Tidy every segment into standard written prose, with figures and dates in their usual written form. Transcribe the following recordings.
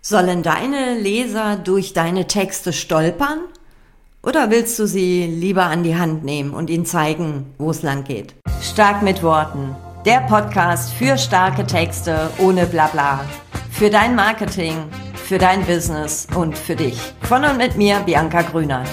Sollen deine Leser durch deine Texte stolpern? Oder willst du sie lieber an die Hand nehmen und ihnen zeigen, wo es lang geht? Stark mit Worten. Der Podcast für starke Texte ohne Blabla. Für dein Marketing, für dein Business und für dich. Von und mit mir, Bianca Grünert.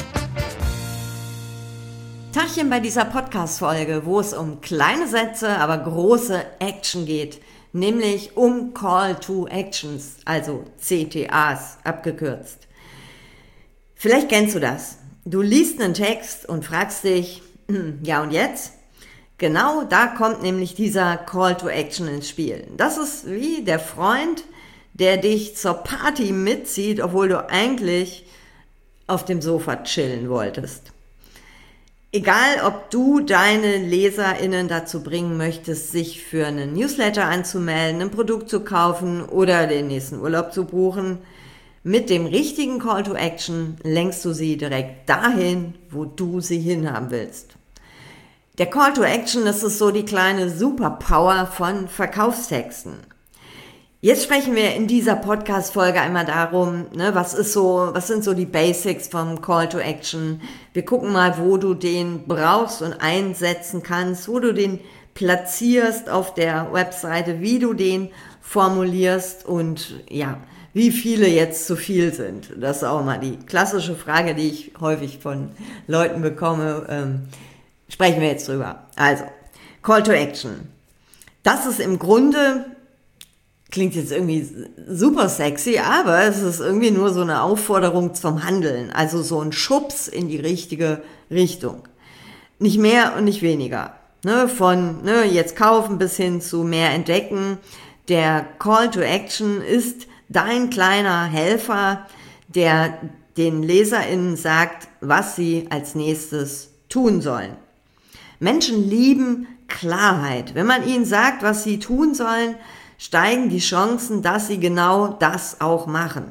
Tachchen bei dieser Podcast-Folge, wo es um kleine Sätze, aber große Action geht. Nämlich um Call to Actions, also CTAs abgekürzt. Vielleicht kennst du das. Du liest einen Text und fragst dich, ja und jetzt? Genau da kommt nämlich dieser Call to Action ins Spiel. Das ist wie der Freund, der dich zur Party mitzieht, obwohl du eigentlich auf dem Sofa chillen wolltest. Egal, ob du deine LeserInnen dazu bringen möchtest, sich für einen Newsletter anzumelden, ein Produkt zu kaufen oder den nächsten Urlaub zu buchen, mit dem richtigen Call to Action lenkst du sie direkt dahin, wo du sie hinhaben willst. Der Call to Action, das ist so die kleine Superpower von Verkaufstexten. Jetzt sprechen wir in dieser Podcast-Folge einmal darum, was sind so die Basics vom Call to Action. Wir gucken mal, wo du den brauchst und einsetzen kannst, wo du den platzierst auf der Webseite, wie du den formulierst und ja, wie viele jetzt zu viel sind. Das ist auch mal die klassische Frage, die ich häufig von Leuten bekomme. Sprechen wir jetzt drüber. Also, Call to Action. Das ist im Grunde... Klingt jetzt irgendwie super sexy, aber es ist irgendwie nur so eine Aufforderung zum Handeln, also so ein Schubs in die richtige Richtung. Nicht mehr und nicht weniger. Von jetzt kaufen bis hin zu mehr entdecken. Der Call to Action ist dein kleiner Helfer, der den LeserInnen sagt, was sie als nächstes tun sollen. Menschen lieben Klarheit. Wenn man ihnen sagt, was sie tun sollen, steigen die Chancen, dass sie genau das auch machen.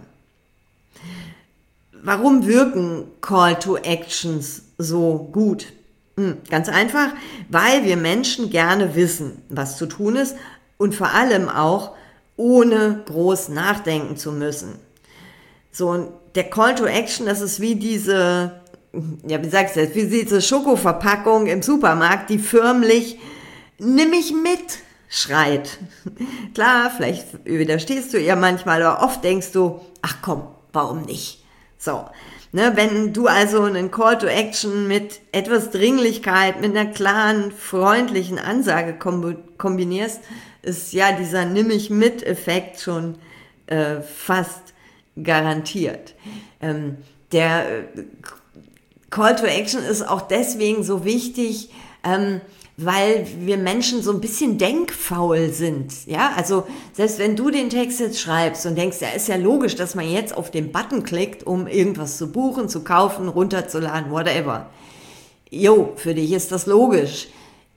Warum wirken Call to Actions so gut? Ganz einfach, weil wir Menschen gerne wissen, was zu tun ist und vor allem auch ohne groß nachdenken zu müssen. So, und der Call to Action, das ist wie diese, wie diese Schokoverpackung im Supermarkt, die förmlich, nimm mich mit, schreit. Klar, vielleicht widerstehst du ihr manchmal, aber oft denkst du, ach komm, warum nicht? So, wenn du also einen Call to Action mit etwas Dringlichkeit, mit einer klaren, freundlichen Ansage kombinierst, ist ja dieser Nimm-mich-mit-Effekt schon fast garantiert. Der Call to Action ist auch deswegen so wichtig, weil wir Menschen so ein bisschen denkfaul sind, ja, also selbst wenn du den Text jetzt schreibst und denkst, ja, ist ja logisch, dass man jetzt auf den Button klickt, um irgendwas zu buchen, zu kaufen, runterzuladen, whatever. Für dich ist das logisch.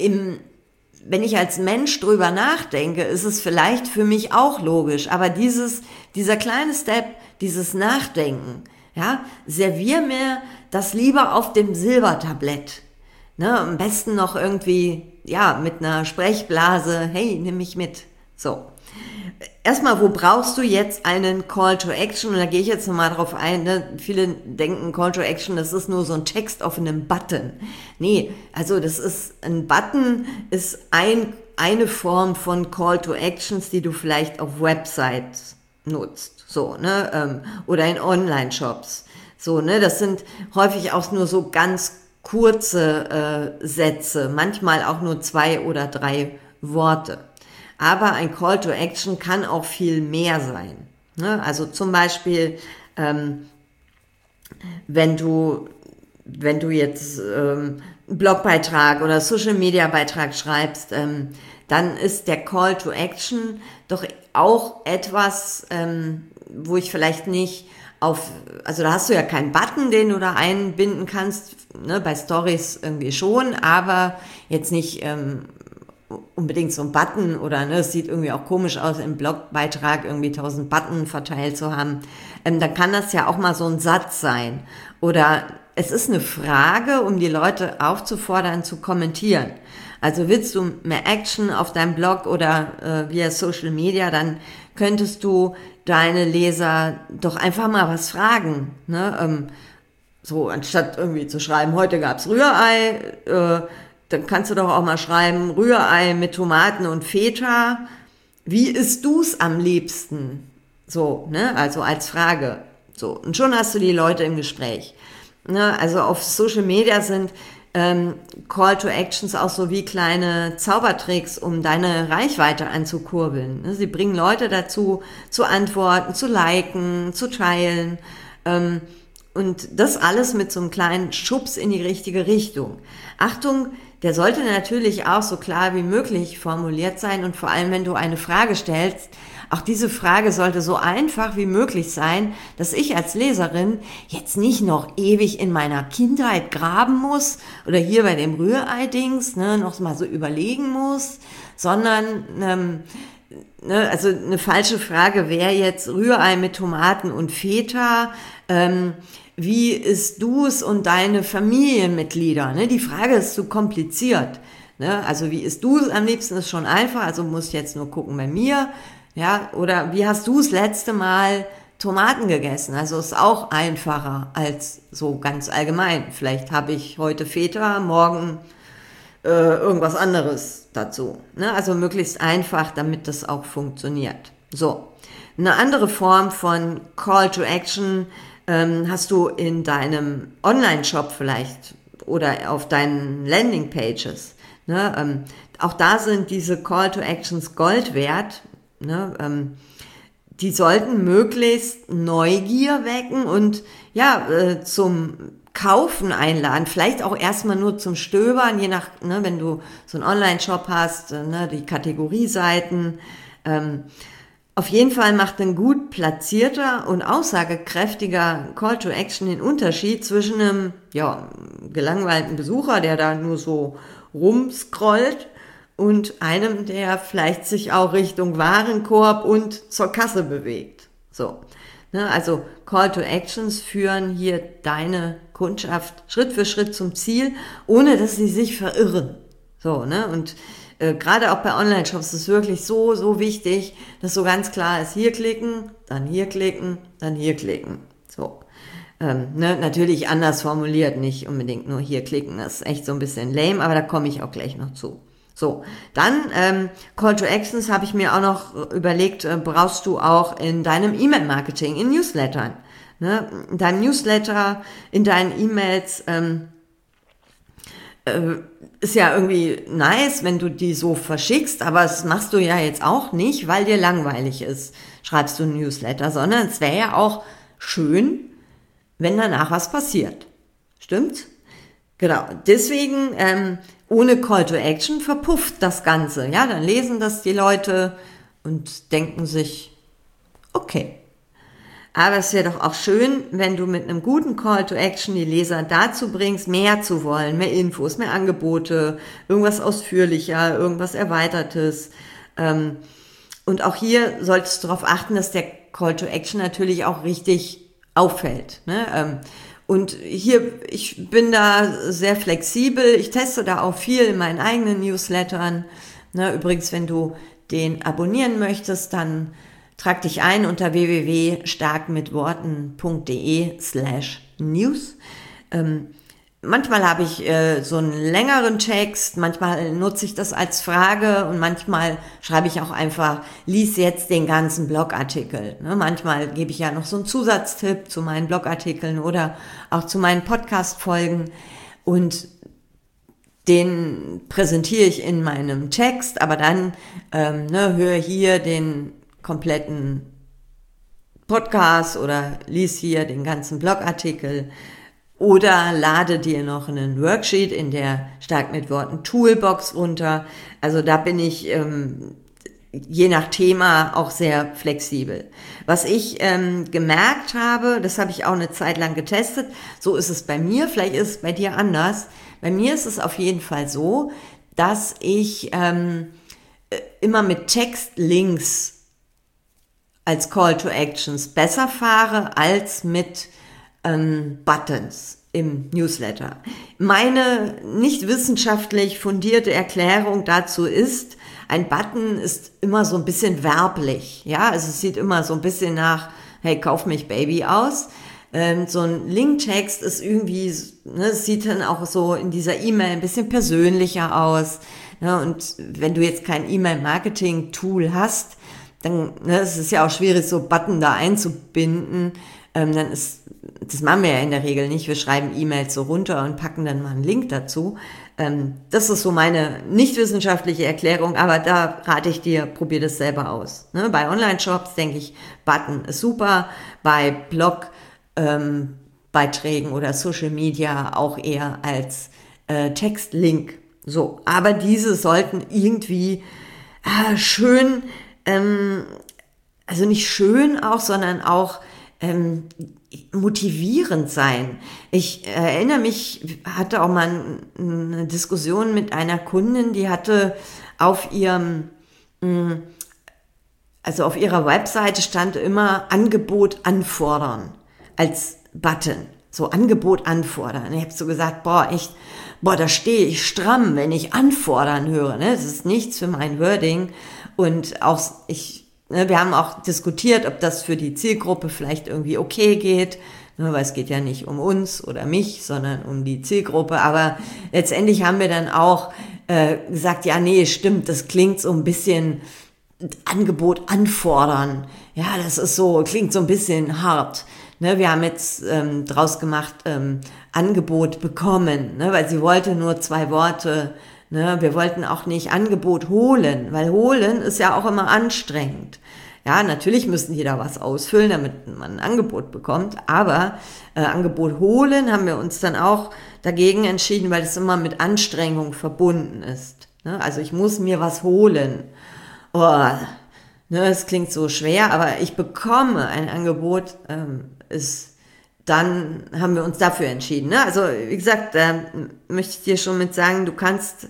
Wenn ich als Mensch drüber nachdenke, ist es vielleicht für mich auch logisch, aber dieser kleine Step, dieses Nachdenken, ja, servier mir das lieber auf dem Silbertablett. Am besten noch irgendwie, mit einer Sprechblase, hey, nimm mich mit. So. Erstmal, wo brauchst du jetzt einen Call to Action? Und da gehe ich jetzt nochmal drauf ein, Viele denken, Call to Action, das ist nur so ein Text auf einem Button. Nee, also ein Button ist eine Form von Call to Actions, die du vielleicht auf Websites nutzt. So, oder in Online-Shops. So, das sind häufig auch nur so ganz kurze Sätze, manchmal auch nur 2 oder 3 Worte. Aber ein Call to Action kann auch viel mehr sein. Also zum Beispiel, wenn du jetzt einen Blogbeitrag oder Social Media Beitrag schreibst, dann ist der Call to Action doch auch etwas, wo ich vielleicht nicht also da hast du ja keinen Button, den du da einbinden kannst, bei Stories irgendwie schon, aber jetzt nicht unbedingt so ein Button oder es sieht irgendwie auch komisch aus, im Blogbeitrag irgendwie 1000 Button verteilt zu haben. Dann kann das ja auch mal so ein Satz sein oder es ist eine Frage, um die Leute aufzufordern zu kommentieren. Also willst du mehr Action auf deinem Blog oder via Social Media, dann könntest du deine Leser doch einfach mal was fragen, ne? So, anstatt irgendwie zu schreiben, heute gab's Rührei, dann kannst du doch auch mal schreiben, Rührei mit Tomaten und Feta. Wie isst du's am liebsten? So, ne? Also als Frage. So, und schon hast du die Leute im Gespräch. Ne? Also auf Social Media sind Call to Actions auch so wie kleine Zaubertricks, um deine Reichweite anzukurbeln. Ne? Sie bringen Leute dazu, zu antworten, zu liken, zu teilen. Und das alles mit so einem kleinen Schubs in die richtige Richtung. Achtung, der sollte natürlich auch so klar wie möglich formuliert sein und vor allem, wenn du eine Frage stellst, auch diese Frage sollte so einfach wie möglich sein, dass ich als Leserin jetzt nicht noch ewig in meiner Kindheit graben muss oder hier bei dem Rührei-Dings noch mal so überlegen muss, sondern also eine falsche Frage wäre jetzt Rührei mit Tomaten und Feta. Wie isst du es und deine Familienmitglieder? Ne? Die Frage ist zu kompliziert. Ne? Also wie isst du es am liebsten ist schon einfach, also muss ich jetzt nur gucken bei mir. Ja, oder wie hast du das letzte Mal Tomaten gegessen? Also ist auch einfacher als so ganz allgemein. Vielleicht habe ich heute Feta, morgen irgendwas anderes dazu. Ne? Also möglichst einfach, damit das auch funktioniert. So, eine andere Form von Call to Action hast du in deinem Online-Shop vielleicht oder auf deinen Landing-Pages. Ne? Auch da sind diese Call to Actions Gold wert. Ne? Die sollten möglichst Neugier wecken und zum Kaufen einladen, vielleicht auch erstmal nur zum Stöbern, je nach, wenn du so einen Online-Shop hast, die Kategorieseiten. Auf jeden Fall macht ein gut platzierter und aussagekräftiger Call to Action den Unterschied zwischen einem gelangweilten Besucher, der da nur so rumscrollt, und einem, der vielleicht sich auch Richtung Warenkorb und zur Kasse bewegt. So. Also Call to Actions führen hier deine Kundschaft Schritt für Schritt zum Ziel, ohne dass sie sich verirren. So, ne? Und gerade auch bei Online-Shops ist es wirklich so wichtig, dass so ganz klar ist, hier klicken, dann hier klicken, dann hier klicken. So. Natürlich anders formuliert, nicht unbedingt nur hier klicken, das ist echt so ein bisschen lame, aber da komme ich auch gleich noch zu. So, dann Call to Actions habe ich mir auch noch überlegt, brauchst du auch in deinem E-Mail-Marketing, in Newslettern. Ne? In deinem Newsletter, in deinen E-Mails ist ja irgendwie nice, wenn du die so verschickst, aber das machst du ja jetzt auch nicht, weil dir langweilig ist, schreibst du ein Newsletter, sondern es wäre ja auch schön, wenn danach was passiert. Stimmt's? Genau, deswegen ohne Call to Action verpufft das Ganze. Ja, dann lesen das die Leute und denken sich, okay. Aber es wäre doch auch schön, wenn du mit einem guten Call to Action die Leser dazu bringst, mehr zu wollen, mehr Infos, mehr Angebote, irgendwas ausführlicher, irgendwas Erweitertes. Und auch hier solltest du darauf achten, dass der Call to Action natürlich auch richtig auffällt. Ne? Und hier, ich bin da sehr flexibel, ich teste da auch viel in meinen eigenen Newslettern. Ne, übrigens, wenn du den abonnieren möchtest, dann trag dich ein unter www.starkmitworten.de/news. Manchmal habe ich so einen längeren Text, manchmal nutze ich das als Frage und manchmal schreibe ich auch einfach, lies jetzt den ganzen Blogartikel. Ne? Manchmal gebe ich ja noch so einen Zusatztipp zu meinen Blogartikeln oder auch zu meinen Podcast-Folgen und den präsentiere ich in meinem Text, aber dann höre hier den kompletten Podcast oder lies hier den ganzen Blogartikel. Oder lade dir noch einen Worksheet in der Stark mit Worten Toolbox runter. Also da bin ich je nach Thema auch sehr flexibel. Was ich gemerkt habe, das habe ich auch eine Zeit lang getestet, so ist es bei mir, vielleicht ist es bei dir anders. Bei mir ist es auf jeden Fall so, dass ich immer mit Textlinks als Call to Actions besser fahre als mit Buttons im Newsletter. Meine nicht wissenschaftlich fundierte Erklärung dazu ist, ein Button ist immer so ein bisschen werblich, ja, also es sieht immer so ein bisschen nach, hey, kauf mich Baby aus. So ein Linktext ist irgendwie, ne, es sieht dann auch so in dieser E-Mail ein bisschen persönlicher aus. Ne, und wenn du jetzt kein E-Mail-Marketing-Tool hast, dann, ne, es ist ja auch schwierig, so Button da einzubinden. Dann ist, das machen wir ja in der Regel nicht. Wir schreiben E-Mails so runter und packen dann mal einen Link dazu. Das ist so meine nicht wissenschaftliche Erklärung, aber da rate ich dir, probier das selber aus. Ne, bei Online-Shops denke ich, Button ist super. Bei Blogbeiträgen oder Social Media auch eher als Textlink. So, aber diese sollten irgendwie schön, also nicht schön auch, sondern auch motivierend sein. Ich erinnere mich, hatte auch mal eine Diskussion mit einer Kundin, die hatte auf auf ihrer Webseite stand immer Angebot anfordern als Button. So Angebot anfordern. Ich habe so gesagt, da stehe ich stramm, wenn ich anfordern höre. Ne? Das ist nichts für mein Wording. Und auch wir haben auch diskutiert, ob das für die Zielgruppe vielleicht irgendwie okay geht, ne, weil es geht ja nicht um uns oder mich, sondern um die Zielgruppe. Aber letztendlich haben wir dann auch gesagt, ja, nee, stimmt, das klingt so ein bisschen Angebot anfordern. Ja, das ist so, klingt so ein bisschen hart. Ne, wir haben jetzt draus gemacht, Angebot bekommen, ne, weil sie wollte nur 2 Worte. Ne, wir wollten auch nicht Angebot holen, weil holen ist ja auch immer anstrengend. Ja, natürlich müssen die da was ausfüllen, damit man ein Angebot bekommt, aber Angebot holen haben wir uns dann auch dagegen entschieden, weil es immer mit Anstrengung verbunden ist. Ne, also ich muss mir was holen. Oh, ne, es klingt so schwer, aber ich bekomme ein Angebot, dann haben wir uns dafür entschieden. Ne? Also wie gesagt, möchte ich dir schon mit sagen, du kannst,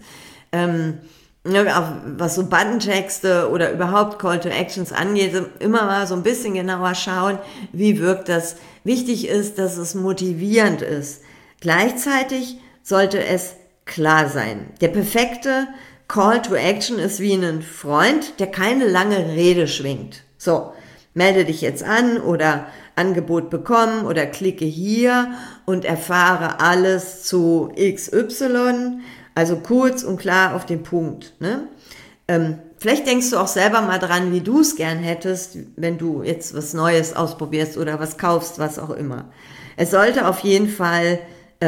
was so Button-Texte oder überhaupt Call-to-Actions angeht, immer mal so ein bisschen genauer schauen, wie wirkt das. Wichtig ist, dass es motivierend ist. Gleichzeitig sollte es klar sein. Der perfekte Call-to-Action ist wie ein Freund, der keine lange Rede schwingt. So, melde dich jetzt an oder Angebot bekommen oder klicke hier und erfahre alles zu XY, also kurz und klar auf den Punkt. Ne? Vielleicht denkst du auch selber mal dran, wie du es gern hättest, wenn du jetzt was Neues ausprobierst oder was kaufst, was auch immer. Es sollte auf jeden Fall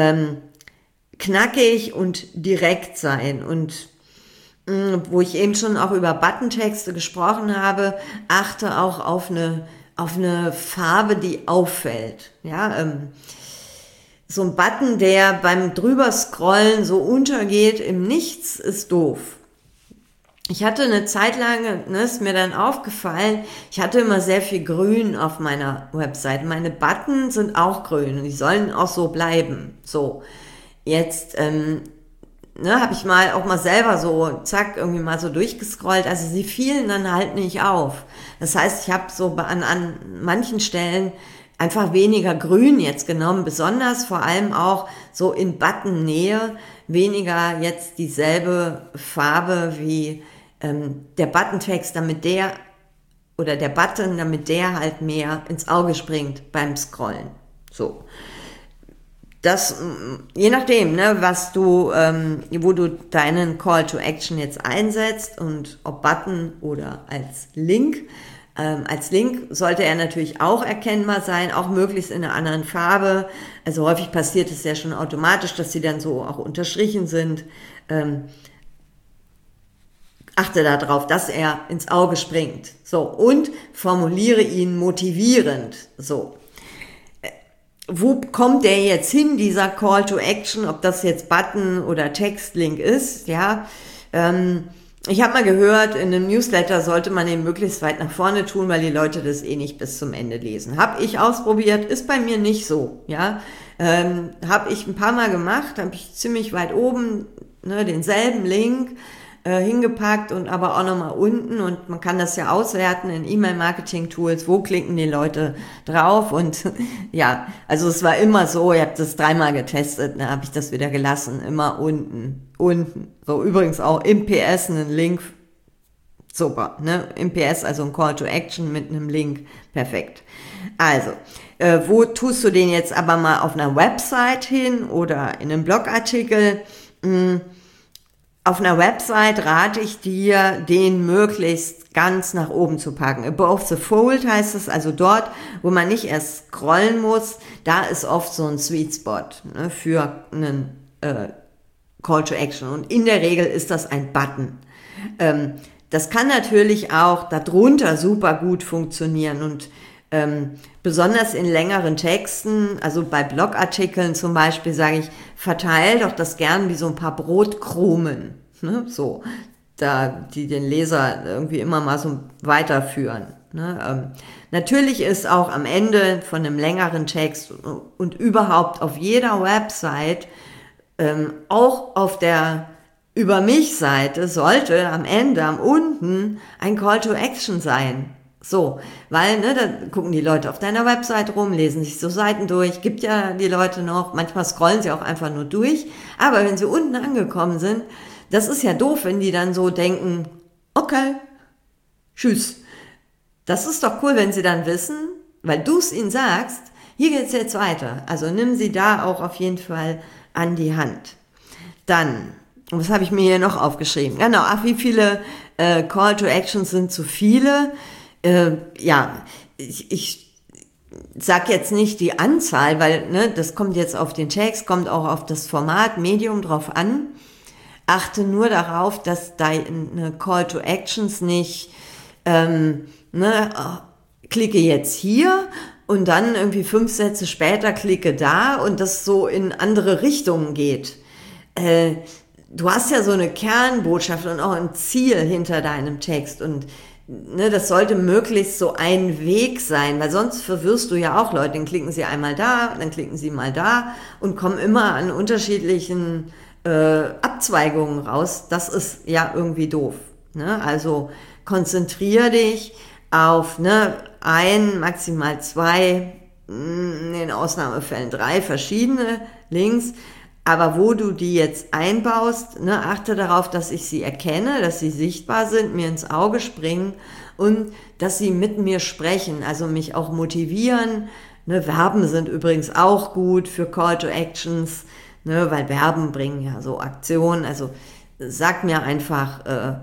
knackig und direkt sein und wo ich eben schon auch über Buttentexte gesprochen habe, achte auch auf eine Farbe, die auffällt. Ja, so ein Button, der beim Drüberscrollen so untergeht im Nichts, ist doof. Ich hatte eine Zeit lang, ist mir dann aufgefallen, ich hatte immer sehr viel Grün auf meiner Website. Meine Button sind auch grün und die sollen auch so bleiben. So, jetzt habe ich auch mal selber so, zack, irgendwie mal so durchgescrollt. Also sie fielen dann halt nicht auf. Das heißt, ich habe so an manchen Stellen einfach weniger Grün jetzt genommen, besonders vor allem auch so in Button-Nähe, weniger jetzt dieselbe Farbe wie der Buttontext, damit der Button, damit der halt mehr ins Auge springt beim Scrollen. So. Das, je nachdem, ne, wo du deinen Call to Action jetzt einsetzt und ob Button oder als Link. Als Link sollte er natürlich auch erkennbar sein, auch möglichst in einer anderen Farbe. Also häufig passiert es ja schon automatisch, dass sie dann so auch unterstrichen sind. Achte darauf, dass er ins Auge springt. So, und formuliere ihn motivierend. So. Wo kommt der jetzt hin, dieser Call to Action, ob das jetzt Button oder Textlink ist, ja. Ich habe mal gehört, in einem Newsletter sollte man den möglichst weit nach vorne tun, weil die Leute das eh nicht bis zum Ende lesen. Habe ich ausprobiert, ist bei mir nicht so, ja. Habe ich ein paar Mal gemacht, habe ich ziemlich weit oben denselben Link hingepackt und aber auch nochmal unten, und man kann das ja auswerten in E-Mail-Marketing-Tools, wo klicken die Leute drauf, und ja, also es war immer so, ich habe das 3-mal getestet, dann habe ich das wieder gelassen, immer unten. So, übrigens auch im PS einen Link Super, ne? Im PS, also ein Call to Action mit einem Link, perfekt. Also, wo tust du den jetzt aber mal auf einer Website hin oder in einem Blogartikel? Auf einer Website rate ich dir, den möglichst ganz nach oben zu packen. Above the fold heißt es, also dort, wo man nicht erst scrollen muss, da ist oft so ein Sweet Spot, ne, für einen Call to Action. Und in der Regel ist das ein Button. Das kann natürlich auch darunter super gut funktionieren und besonders in längeren Texten, also bei Blogartikeln zum Beispiel, sage ich, verteil doch das gern wie so ein paar Brotkrumen, ne? So, die den Leser irgendwie immer mal so weiterführen. Ne? Natürlich ist auch am Ende von einem längeren Text und überhaupt auf jeder Website, auch auf der Über mich Seite, sollte am Ende, am unten ein Call to Action sein. So, weil, ne, da gucken die Leute auf deiner Website rum, lesen sich so Seiten durch, gibt ja die Leute noch, manchmal scrollen sie auch einfach nur durch, aber wenn sie unten angekommen sind, das ist ja doof, wenn die dann so denken, okay, tschüss. Das ist doch cool, wenn sie dann wissen, weil du es ihnen sagst, hier geht's jetzt weiter. Also nimm sie da auch auf jeden Fall an die Hand. Dann, was habe ich mir hier noch aufgeschrieben? Genau, wie viele Call to Actions sind zu viele? Ich sag jetzt nicht die Anzahl, weil ne, das kommt jetzt auf den Text, kommt auch auf das Format, Medium drauf an. Achte nur darauf, dass deine Call to Actions nicht klicke jetzt hier und dann irgendwie 5 Sätze später klicke da und das so in andere Richtungen geht. Du hast ja so eine Kernbotschaft und auch ein Ziel hinter deinem Text und ne, das sollte möglichst so ein Weg sein, weil sonst verwirrst du ja auch Leute, dann klicken sie einmal da, dann klicken sie mal da und kommen immer an unterschiedlichen Abzweigungen raus. Das ist ja irgendwie doof. Ne? Also konzentriere dich auf maximal 2, in den Ausnahmefällen 3 verschiedene Links, aber wo du die jetzt einbaust, ne, achte darauf, dass ich sie erkenne, dass sie sichtbar sind, mir ins Auge springen und dass sie mit mir sprechen, also mich auch motivieren. Ne, Verben sind übrigens auch gut für Call to Actions, ne, weil Verben bringen ja so Aktionen. Also sag mir einfach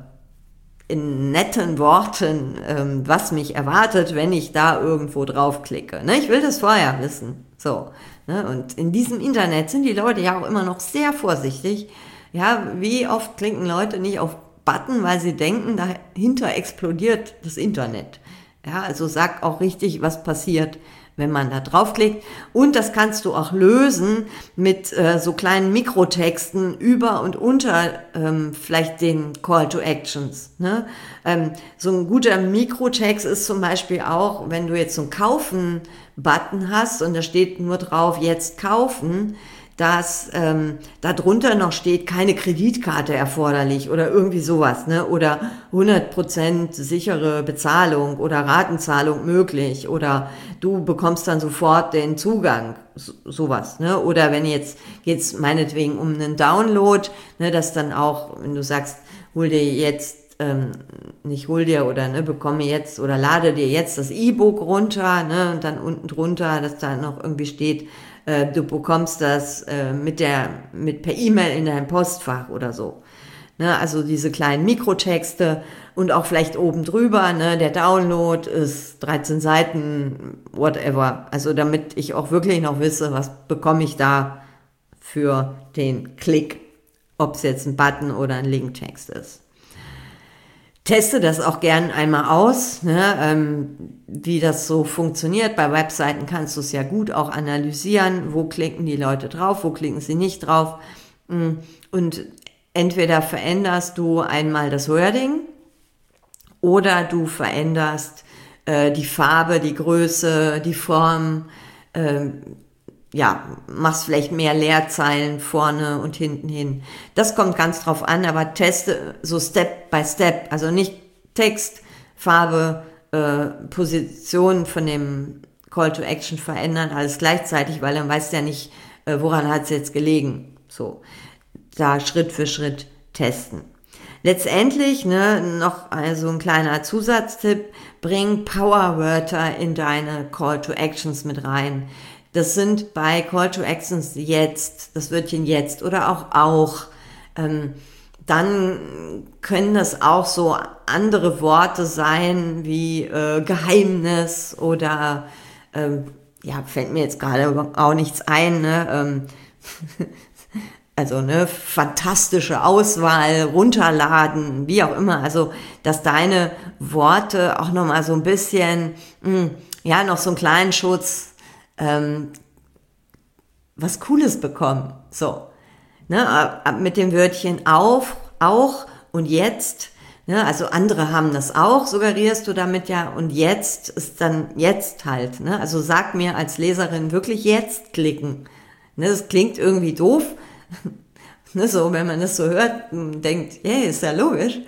in netten Worten, was mich erwartet, wenn ich da irgendwo draufklicke. Ne, ich will das vorher wissen. So. Und in diesem Internet sind die Leute ja auch immer noch sehr vorsichtig. Ja, wie oft klicken Leute nicht auf Button, weil sie denken, dahinter explodiert das Internet. Ja, also sag auch richtig, was passiert, wenn man da draufklickt. Und das kannst du auch lösen mit so kleinen Mikrotexten über und unter vielleicht den Call to Actions. Ne? So ein guter Mikrotext ist zum Beispiel auch, wenn du jetzt so einen Kaufen-Button hast und da steht nur drauf, jetzt kaufen, dass darunter noch steht, keine Kreditkarte erforderlich oder irgendwie sowas, ne? Oder 100% sichere Bezahlung oder Ratenzahlung möglich oder du bekommst dann sofort den Zugang, sowas, ne? Oder wenn jetzt geht's meinetwegen um einen Download, ne, dass dann auch, wenn du sagst, hol dir jetzt nicht hol dir oder ne, bekomme jetzt oder lade dir jetzt das E-Book runter, ne, und dann unten drunter, dass da noch irgendwie steht, du bekommst das per E-Mail in dein Postfach oder so. Ne, also diese kleinen Mikrotexte und auch vielleicht oben drüber, ne, der Download ist 13 Seiten, whatever. Also damit ich auch wirklich noch wisse, was bekomme ich da für den Klick, ob es jetzt ein Button oder ein Linktext ist. Teste das auch gern einmal aus, ne, wie das so funktioniert. Bei Webseiten kannst du es ja gut auch analysieren, wo klicken die Leute drauf, wo klicken sie nicht drauf. Und entweder veränderst du einmal das Wording oder du veränderst die Farbe, die Größe, die Form, machst vielleicht mehr Leerzeilen vorne und hinten hin. Das kommt ganz drauf an, aber teste so Step by Step, also nicht Text, Farbe, Position von dem Call to Action verändern, alles gleichzeitig, weil dann weißt du ja nicht, woran hat es jetzt gelegen. So, da Schritt für Schritt testen. Letztendlich, ne, noch also ein kleiner Zusatztipp, bring Powerwörter in deine Call to Actions mit rein. Das sind bei Call to Actions jetzt, das Wörtchen jetzt oder auch. Dann können das auch so andere Worte sein wie Geheimnis oder fällt mir jetzt gerade auch nichts ein, ne? Also ne, fantastische Auswahl, runterladen, wie auch immer. Also dass deine Worte auch nochmal so ein bisschen, noch so einen kleinen Schutz, was Cooles bekommen. So, ne, mit dem Wörtchen auch und jetzt. Ne, also andere haben das auch, suggerierst du damit ja. Und jetzt ist dann jetzt halt. Ne? Also sag mir als Leserin wirklich jetzt klicken. Ne, das klingt irgendwie doof. Ne, so, wenn man das so hört, denkt, hey, ist ja logisch.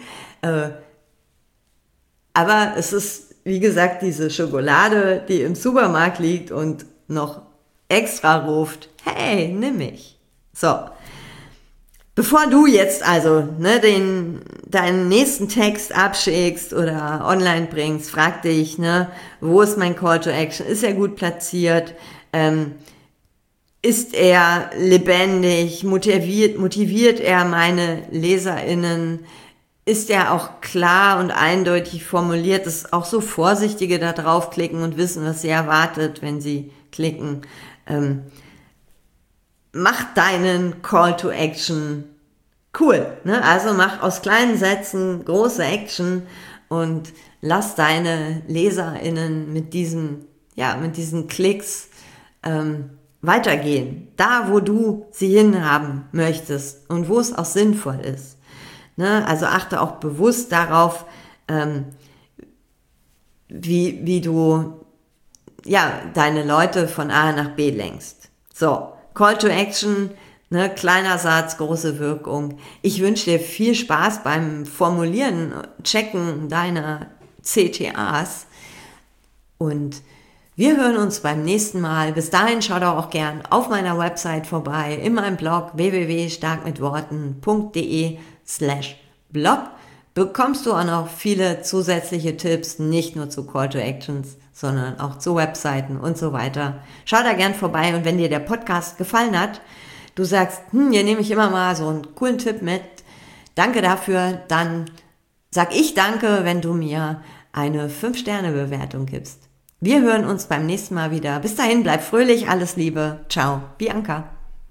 Aber es ist, wie gesagt, diese Schokolade, die im Supermarkt liegt und noch extra ruft, hey, nimm mich. So, bevor du jetzt also deinen nächsten Text abschickst oder online bringst, frag dich, wo ist mein Call to Action? Ist er gut platziert? Ist er lebendig? Motiviert er meine LeserInnen? Ist er auch klar und eindeutig formuliert, dass auch so Vorsichtige da draufklicken und wissen, was sie erwartet, wenn sie klicken? Mach deinen Call to Action cool, ne? Also mach aus kleinen Sätzen große Action und lass deine LeserInnen mit diesen Klicks weitergehen, da wo du sie hinhaben möchtest und wo es auch sinnvoll ist. Ne? Also achte auch bewusst darauf, wie du deine Leute von A nach B lenkst. So, Call to Action, ne, kleiner Satz, große Wirkung. Ich wünsche dir viel Spaß beim Formulieren, Checken deiner CTAs und wir hören uns beim nächsten Mal. Bis dahin schau doch auch gern auf meiner Website vorbei, in meinem Blog www.starkmitworten.de/blog. Bekommst du auch noch viele zusätzliche Tipps, nicht nur zu Call to Actions, sondern auch zu Webseiten und so weiter. Schau da gern vorbei und wenn dir der Podcast gefallen hat, du sagst, hier nehme ich immer mal so einen coolen Tipp mit, danke dafür, dann sag ich danke, wenn du mir eine 5-Sterne-Bewertung gibst. Wir hören uns beim nächsten Mal wieder. Bis dahin, bleib fröhlich, alles Liebe. Ciao, Bianca.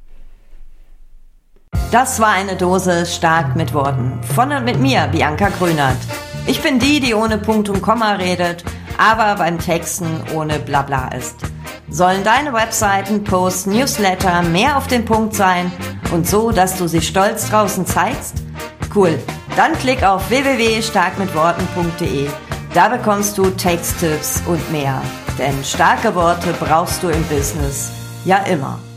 Das war eine Dose stark mit Worten. Von und mit mir, Bianca Grünert. Ich bin die ohne Punkt und Komma redet, aber beim Texten ohne Blabla ist. Sollen deine Webseiten, Posts, Newsletter mehr auf den Punkt sein und so, dass du sie stolz draußen zeigst? Cool, dann klick auf www.starkmitworten.de. Da bekommst du Texttipps und mehr. Denn starke Worte brauchst du im Business ja immer.